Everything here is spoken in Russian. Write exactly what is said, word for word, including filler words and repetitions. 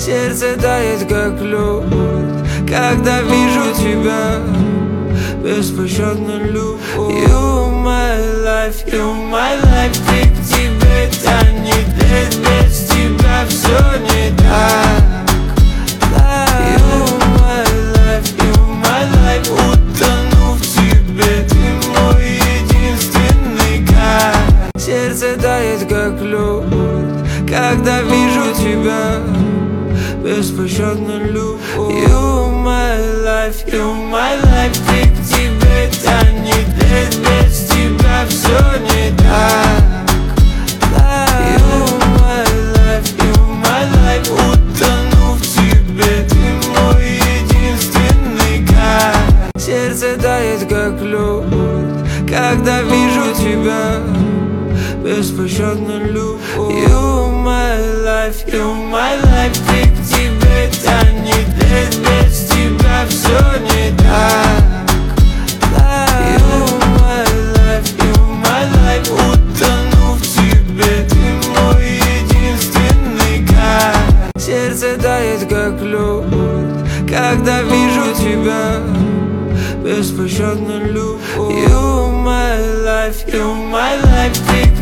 Сердце тает, как лед, когда вижу тебя. Беспощадно люблю. You my life, you my life. Ты к тебе тянет, без тебя все не так. You my life, you my life. Утону в тебе, ты мой единственный кайф. Сердце тает, как лед, когда вижу тебя. Беспощадно люблю. You my life, you my life. Ты к тебе тянет, без тебя все не так. You my life, you my life. Утону в тебе, ты мой единственный кайф. Сердце тает, как лед, когда вижу тебя. Беспощадно люблю. You my life, you my life. Ты к тебе тянет, без тебя все не так. You my life, you my life. Утону в тебе, ты мой единственный кайф. Сердце тает, как лед, когда вижу тебя. Беспощадно люблю. You my life, you my life. Ты